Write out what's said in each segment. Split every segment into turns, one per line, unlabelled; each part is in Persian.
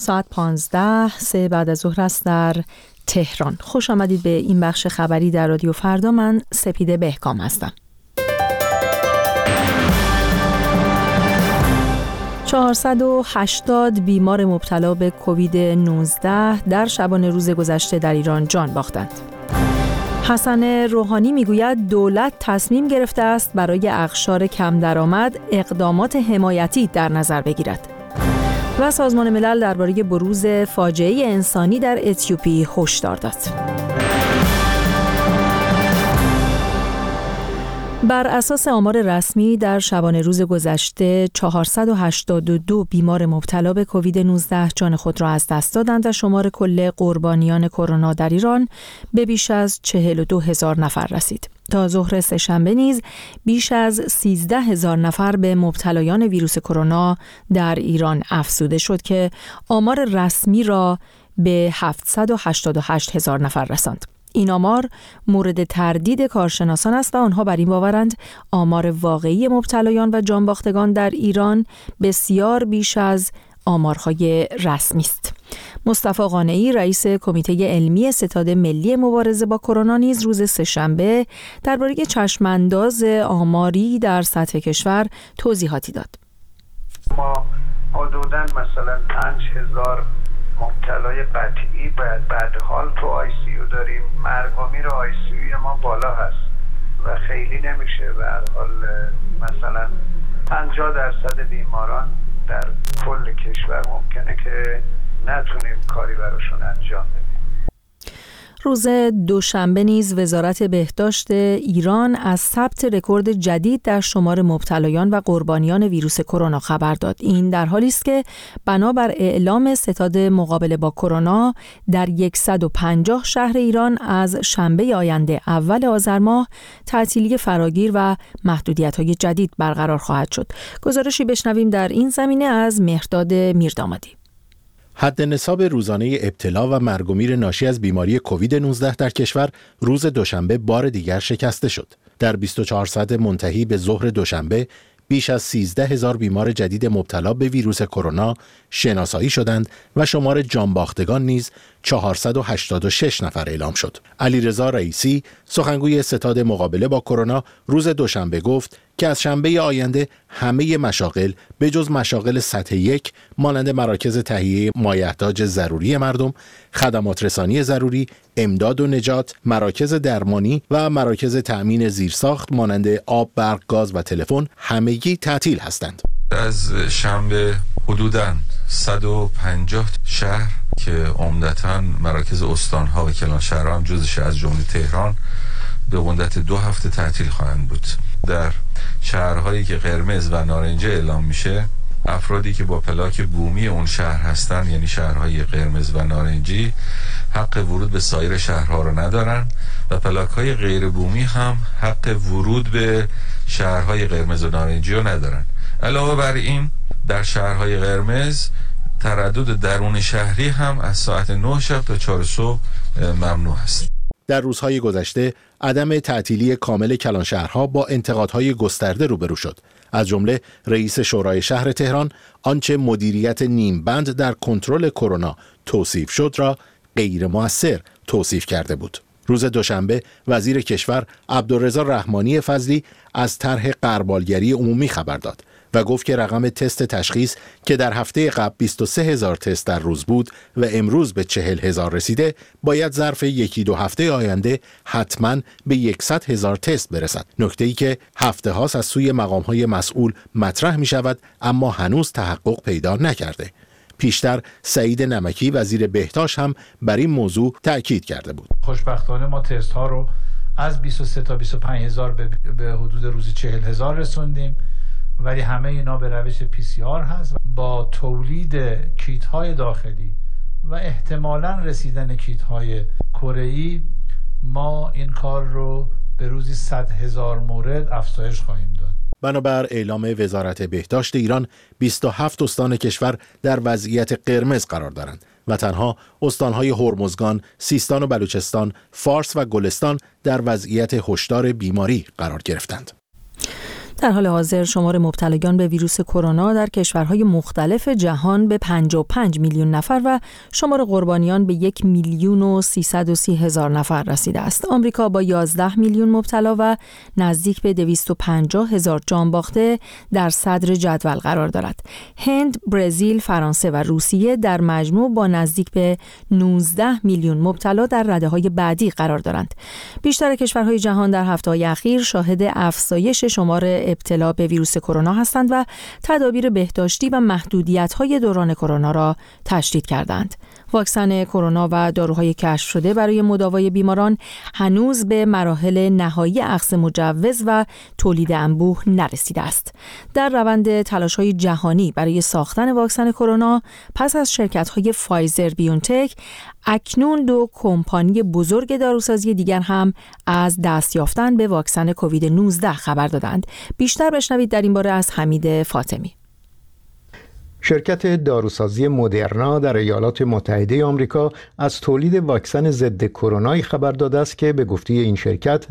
ساعت 15 3 بعد از ظهر است در تهران. خوش آمدید به این بخش خبری در رادیو فردا. من سپیده بهکام هستم. 480 بیمار مبتلا به کووید 19 در شبانه روز گذشته در ایران جان باختند. حسن روحانی میگوید دولت تصمیم گرفته است برای اقشار کم درآمد اقدامات حمایتی در نظر بگیرد. و سازمان ملل درباره بروز فاجعه انسانی در اتیوپی هشدار داد. بر اساس آمار رسمی در شبانه روز گذشته 482 بیمار مبتلا به کووید 19 جان خود را از دست دادند و شمار کل قربانیان کرونا در ایران به بیش از 42,000 نفر رسید. تا ظهر سه‌شنبه نیز بیش از 13,000 نفر به مبتلایان ویروس کرونا در ایران افزوده شد که آمار رسمی را به 788,000 نفر رساند. این آمار مورد تردید کارشناسان است و آنها بر این باورند آمار واقعی مبتلایان و جانباختگان در ایران بسیار بیش از آمارهای رسمی است. مصطفی قانعی رئیس کمیته علمی ستاد ملی مبارزه با کرونا نیز روز سه‌شنبه درباره چشمانداز آماری در سطح کشور توضیحاتی داد.
ما حدوداً مثلا 5,000 مبتلای قطعی بعد حال تو ICU داریم. مرگ و میر ICU ما بالا هست و خیلی نمیشه. به هر حال مثلا 50% بیماران در کل کشور ممکنه که نتونیم کاری براشون انجام بدیم.
روز دوشنبه نیز وزارت بهداشت ایران از ثبت رکورد جدید در شمار مبتلایان و قربانیان ویروس کرونا خبر داد. این در حالی است که بنابر اعلام ستاد مقابله با کرونا در 150 شهر ایران از شنبه آینده اول آذر ماه تعطیلی فراگیر و محدودیت‌های جدید برقرار خواهد شد. گزارشی بشنویم در این زمینه از مهرداد میردامادی.
حد نصاب روزانه ابتلا و مرگ و میر ناشی از بیماری کووید 19 در کشور روز دوشنبه بار دیگر شکسته شد. در 24 ساعت منتهی به ظهر دوشنبه بیش از 13,000 بیمار جدید مبتلا به ویروس کرونا شناسایی شدند و شمار جانباختگان نیز 486 نفر اعلام شد. علیرضا رئیسی سخنگوی ستاد مقابله با کرونا روز دوشنبه گفت که از شنبه آینده همه مشاغل به جز مشاغل سطح 1 مانند مراکز تهیه مایحتاج ضروری مردم، خدمات رسانی ضروری، امداد و نجات، مراکز درمانی و مراکز تأمین زیرساخت مانند آب، برق، گاز و تلفن همگی تعطیل هستند.
از شنبه حدوداً 150 شهر که عمدتاً مراکز استان‌ها و کلانشهرها هم جزش از جمله تهران به مدت 2 هفته تعطیل خواهند بود. در شهرهایی که قرمز و نارنجی اعلام میشه، افرادی که با پلاک بومی اون شهر هستن، یعنی شهرهای قرمز و نارنجی، حق ورود به سایر شهرها رو ندارن و پلاک‌های غیر بومی هم حق ورود به شهرهای قرمز و نارنجی رو ندارن. علاوه بر این در شهرهای قرمز تردد درون شهری هم از ساعت 9 شب تا 4 صبح ممنوع است.
در روزهای گذشته عدم تعطیلی کامل کلانشهرها با انتقادهای گسترده روبرو شد. از جمله رئیس شورای شهر تهران آنچه مدیریت نیمبند در کنترل کرونا توصیف شد را غیر مؤثر توصیف کرده بود. روز دوشنبه وزیر کشور عبدالرضا رحمانی فضلی از طرح غربالگری عمومی خبر داد و گفت که رقم تست تشخیص که در هفته قبل 23,000 تست در روز بود و امروز به 40,000 رسیده، باید ظرف 1-2 هفته آینده حتماً به 100,000 تست برسد. نکته‌ای که هفته هاست از سوی مقام‌های مسئول مطرح می شود اما هنوز تحقق پیدا نکرده. پیشتر سعید نمکی وزیر بهداشت هم بر این موضوع تأکید کرده بود.
خوشبختانه ما تست ها رو از 23 تا 25,000 به حدود روزی 40,000 رسوندیم، ولی همه اینا به روش PCR هست. با تولید کیت های داخلی و احتمالاً رسیدن کیت های کره‌ای ما این کار رو به روزی 100,000 مورد افزایش خواهیم داد.
بنابر اعلام وزارت بهداشت ایران 27 استان کشور در وضعیت قرمز قرار دارند و تنها استانهای هرمزگان، سیستان و بلوچستان، فارس و گلستان در وضعیت هشدار بیماری قرار گرفتند.
در حال حاضر شمار مبتلایان به ویروس کرونا در کشورهای مختلف جهان به 55 میلیون نفر و شمار قربانیان به 1,330,000 نفر رسیده است. آمریکا با 11 میلیون مبتلا و نزدیک به 250,000 جان باخته در صدر جدول قرار دارد. هند، برزیل، فرانسه و روسیه در مجموع با نزدیک به 19 میلیون مبتلا در رده‌های بعدی قرار دارند. بیشتر کشورهای جهان در هفته‌های اخیر شاهد افزایش شمار ابتلا به ویروس کرونا هستند و تدابیر بهداشتی و محدودیت‌های دوران کرونا را تشدید کردند. واکسن کرونا و داروهای کشف شده برای مداوای بیماران هنوز به مراحل نهایی اخذ مجوز و تولید انبوه نرسیده است. در روند تلاش‌های جهانی برای ساختن واکسن کرونا پس از شرکت‌های فایزر بیونتک، اکنون 2 کمپانی بزرگ داروسازی دیگر هم از دست یافتن به واکسن کووید 19 خبر دادند. بیشتر بشنوید در این باره از حمید فاطمی.
شرکت داروسازی مدرنا در ایالات متحده آمریکا از تولید واکسن ضد کرونا خبر داده است که به گفته این شرکت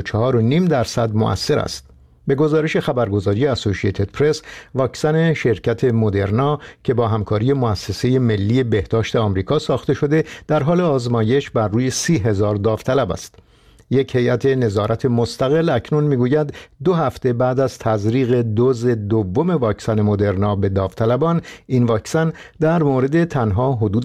94.5% مؤثر است. به گزارش خبرگزاری اسوسییتد پرس، واکسن شرکت مدرنا که با همکاری مؤسسه ملی بهداشت آمریکا ساخته شده در حال آزمایش بر روی 30,000 داوطلب است. یک هیئت نظارت مستقل اکنون میگوید 2 هفته بعد از تزریق دوز دوم واکسن مدرنا به داوطلبان، این واکسن در مورد تنها حدود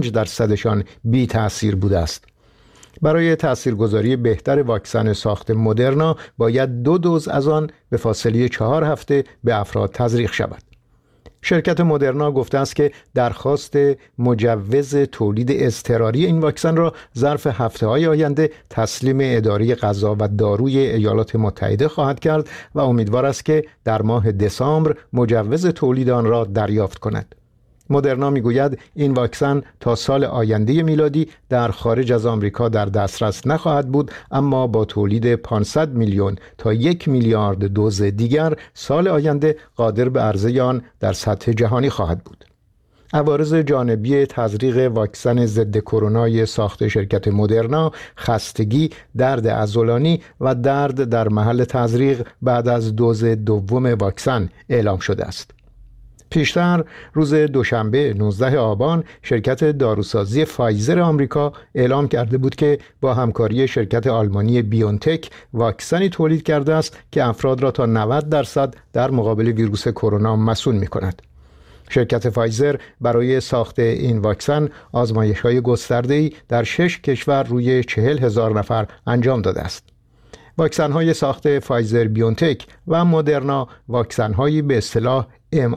5% بی تأثیر بوده است. برای تاثیرگذاری بهتر واکسن ساخت مدرنا باید 2 دوز از آن به فاصله 4 هفته به افراد تزریق شود. شرکت مدرنا گفته است که درخواست مجوز تولید اضطراری این واکسن را ظرف هفته‌های آینده تسلیم اداره غذا و داروی ایالات متحده خواهد کرد و امیدوار است که در ماه دسامبر مجوز تولید آن را دریافت کند. مدرنا میگوید این واکسن تا سال آینده میلادی در خارج از آمریکا در دسترس نخواهد بود، اما با تولید 500 میلیون تا 1 میلیارد دوز دیگر سال آینده قادر به عرضه آن در سطح جهانی خواهد بود. عوارض جانبی تزریق واکسن ضد کرونای ساخت شرکت مدرنا خستگی، درد عضلانی و درد در محل تزریق بعد از دوز دوم واکسن اعلام شده است. پیشتر روز دوشنبه 19 آبان شرکت داروسازی فایزر آمریکا اعلام کرده بود که با همکاری شرکت آلمانی بیونتک واکسنی تولید کرده است که افراد را تا 90% در مقابل ویروس کرونا مسئول می‌کند. شرکت فایزر برای ساخت این واکسن آزمایش‌های گسترده‌ای در 6 کشور روی 40,000 نفر انجام داده است. واکسن‌های ساخت فایزر بیونتک و مدرنا واکسن‌هایی به اصطلاح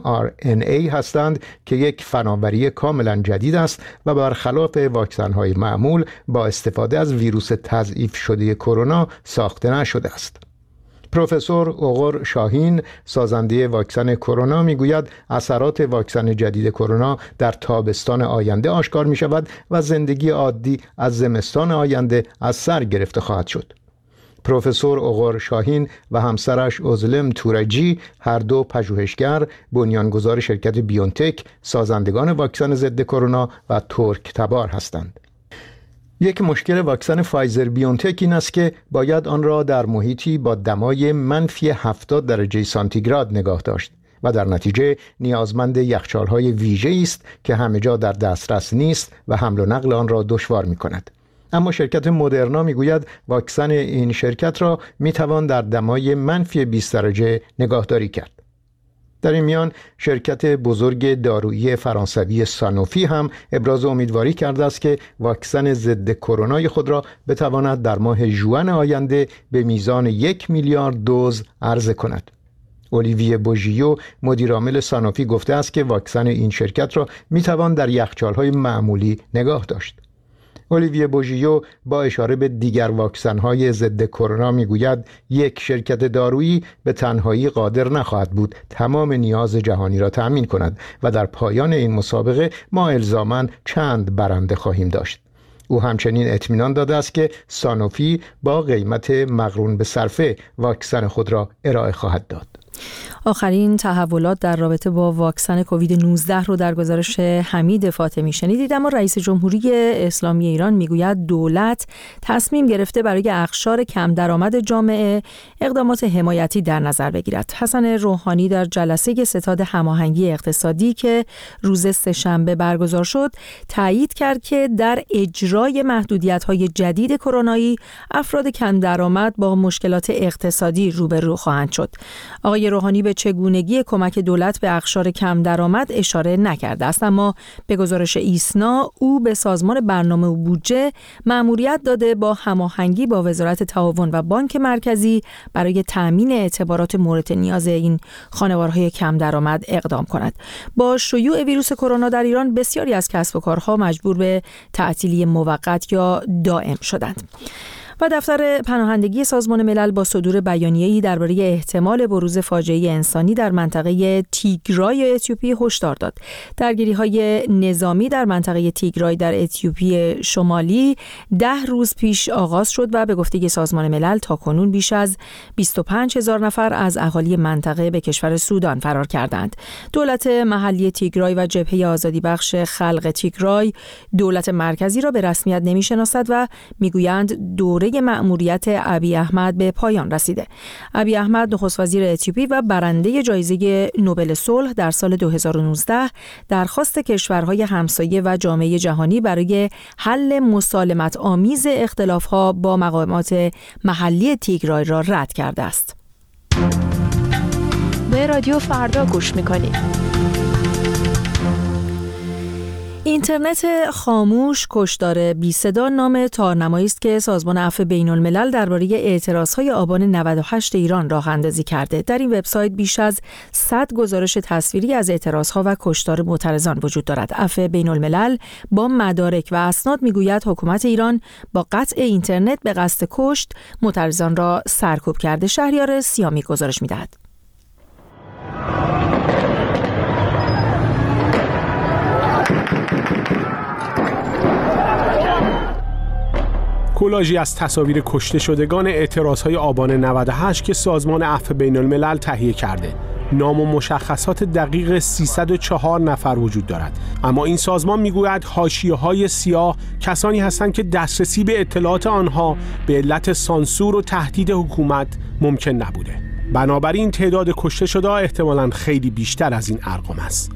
mRNA هستند که یک فناوری کاملا جدید است و برخلاف واکسن‌های معمول با استفاده از ویروس تضعیف شده کرونا ساخته نشده است. پروفسور اوغور شاهین، سازنده واکسن کرونا، میگوید اثرات واکسن جدید کرونا در تابستان آینده آشکار می شود و زندگی عادی از زمستان آینده از سر گرفته خواهد شد. پروفسور اوغور شاهین و همسرش اوزلم تورجی، هر دو پژوهشگر، بنیانگذار شرکت بیونتک، سازندگان واکسن ضد کرونا و ترک تبار هستند. یک مشکل واکسن فایزر بیونتک این است که باید آن را در محیطی با دمای منفی 70 درجه سانتیگراد نگاه داشت و در نتیجه نیازمند یخچال‌های ویژه‌ای است که همه جا در دسترس نیست و حمل و نقل آن را دشوار می‌کند. اما شرکت مدرنا میگوید واکسن این شرکت را میتوان در دمای منفی 20 درجه نگهداری کرد. در این میان شرکت بزرگ دارویی فرانسوی سانوفی هم ابراز امیدواری کرده است که واکسن ضد کرونای خود را بتواند در ماه ژوئن آینده به میزان 1 میلیارد دوز عرضه کند. اولیویه بوژیو، مدیرعامل سانوفی، گفته است که واکسن این شرکت را میتوان در یخچال‌های معمولی نگاه داشت. اولیویه بوژیو با اشاره به دیگر واکسن‌های ضد کرونا میگوید یک شرکت دارویی به تنهایی قادر نخواهد بود تمام نیاز جهانی را تأمین کند و در پایان این مسابقه ما الزاماً چند برنده خواهیم داشت. او همچنین اطمینان داده است که سانوفی با قیمت مقرون به صرفه واکسن خود را ارائه خواهد داد.
آخرین تحولات در رابطه با واکسن کووید 19 رو در گزارش حمید فاطمی شنیدید. اما رئیس جمهوری اسلامی ایران میگوید دولت تصمیم گرفته برای اقشار کم درآمد جامعه اقدامات حمایتی در نظر بگیرد. حسن روحانی در جلسه ستاد هماهنگی اقتصادی که روز سه‌شنبه برگزار شد تایید کرد که در اجرای محدودیت‌های جدید کرونایی افراد کم درآمد با مشکلات اقتصادی روبرو خواهند شد. آقای روحانی به چگونگی کمک دولت به اقشار کم درآمد اشاره نکرده است، اما به گزارش ایسنا او به سازمان برنامه و بودجه مأموریت داده با هماهنگی با وزارت تعاون و بانک مرکزی برای تأمین اعتبارات مورد نیاز این خانوارهای کم درآمد اقدام کند. با شیوع ویروس کرونا در ایران بسیاری از کسب و کارها مجبور به تعطیلی موقت یا دائم شدند. و دفتر پناهندگی سازمان ملل با صدور بیانیه‌ای درباره احتمال بروز فاجعه انسانی در منطقه تیگرای اتیوپی هشدار داد. درگیری‌های نظامی در منطقه تیگرای در اتیوپی شمالی 10 روز پیش آغاز شد و به گفته سازمان ملل تاکنون بیش از 25,000 نفر از اهالی منطقه به کشور سودان فرار کردند. دولت محلی تیگرای و جبهه آزادی بخش خلق تیگرای دولت مرکزی را به رسمیت نمی‌شناسد و می‌گویند دوره مأموریت ابی احمد به پایان رسیده. ابی احمد نخست وزیر اتیوپی و برنده جایزه نوبل صلح در سال 2019 درخواست کشورهای همسایه و جامعه جهانی برای حل مسالمت آمیز اختلافات با مقامات محلی تیگرای را رد کرده است.
به رادیو فردا گوش می‌کنید.
اینترنت خاموش کشتار بی صدا نام تارنمایی است که سازمان عفو بین‌الملل درباره اعتراضهای آبان 98 ایران راه اندازی کرده. در این وبسایت بیش از 100 گزارش تصویری از اعتراضها و کشتار معترضان وجود دارد. عفو بین‌الملل با مدارک و اسناد میگوید حکومت ایران با قطع اینترنت به قصد کشت معترضان را سرکوب کرده. شهریار سیامی گزارش می‌دهد.
کولاژی از تصاویر کشته شدگان اعتراضهای آبان 98 که سازمان عفو بین‌الملل تهیه کرده. نام و مشخصات دقیق 304 نفر وجود دارد، اما این سازمان میگوید حاشیه‌های سیاه کسانی هستند که دسترسی به اطلاعات آنها به علت سانسور و تهدید حکومت ممکن نبوده. بنابراین تعداد کشته شده احتمالاً خیلی بیشتر از این ارقام است.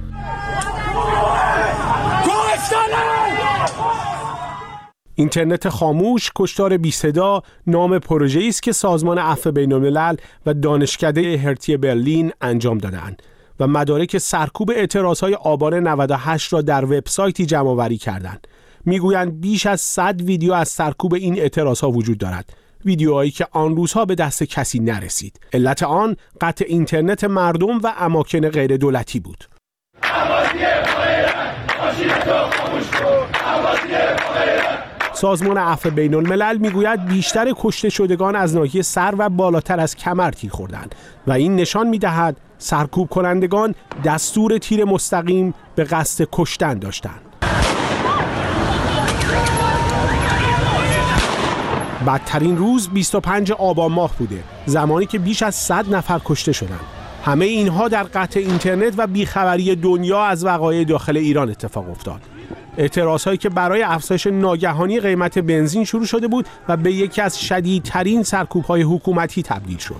اینترنت خاموش کشتار بی صدا نام پروژه‌ای است که سازمان عفو بین‌الملل و دانشکده هرتی برلین انجام داده‌اند و مدارک سرکوب اعتراضهای آبان 98 را در وبسایتی جمع‌آوری کردند. میگویند بیش از 100 ویدیو از سرکوب این اعتراضها وجود دارد. ویدیوهایی که آن روزها به دست کسی نرسید. علت آن قطع اینترنت مردم و اماکن غیر دولتی بود. سازمان عفو بین‌الملل میگوید بیشتر کشته شدگان از ناحیه سر و بالاتر از کمر تیر خوردند و این نشان میدهد سرکوب کنندگان دستور تیر مستقیم به قصد کشتن داشتند. بدترین روز 25 آبان ماه بوده، زمانی که بیش از 100 نفر کشته شدند. همه اینها در قطع اینترنت و بیخبری دنیا از وقایع داخل ایران اتفاق افتاد. اعتراضهایی که برای افزایش ناگهانی قیمت بنزین شروع شده بود و به یکی از شدیدترین سرکوب‌های حکومتی تبدیل شد.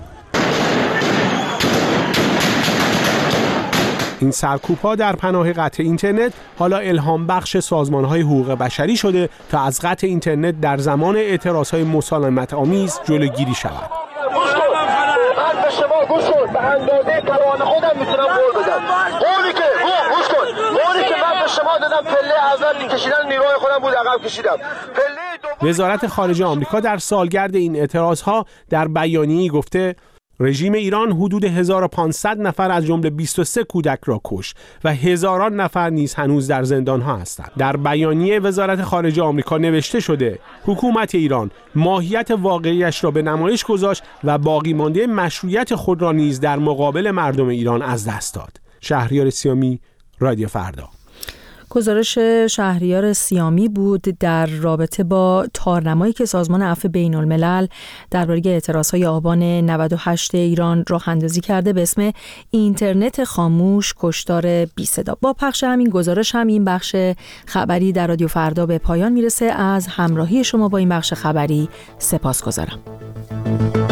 این سرکوب‌ها در پناه قطع اینترنت حالا الهام بخش سازمان‌های حقوق بشری شده تا از قطع اینترنت در زمان اعتراضهای مسالمت آمیز جلوگیری شود.
من به شما گوش کن، به اندازه توان خودم میتونم قول بدم. قولی که گوش کن، قولی که من به شما دادم پله اول کشیدن نیروهای خودم بود، عقب کشیدم.
وزارت خارجه آمریکا در سالگرد این اعتراضها در بیانیه‌ای گفته رژیم ایران حدود 1500 نفر از جمله 23 کودک را کشت و هزاران نفر نیز هنوز در زندان‌ها هستند. در بیانیه وزارت خارجه آمریکا نوشته شده حکومت ایران ماهیت واقعیش را به نمایش گذاشت و باقی مانده مشروعیت خود را نیز در مقابل مردم ایران از دست داد. شهریار سیامی، رادیو فردا.
گزارش شهریار سیامی بود در رابطه با تارنمایی که سازمان عفو بین‌الملل درباره اعتراضهای آبان 98 ایران راه اندازی کرده به اسم اینترنت خاموش کشتار بی صدا. با پخش همین گزارش هم این بخش خبری در رادیو فردا به پایان میرسه. از همراهی شما با این بخش خبری سپاسگزارم.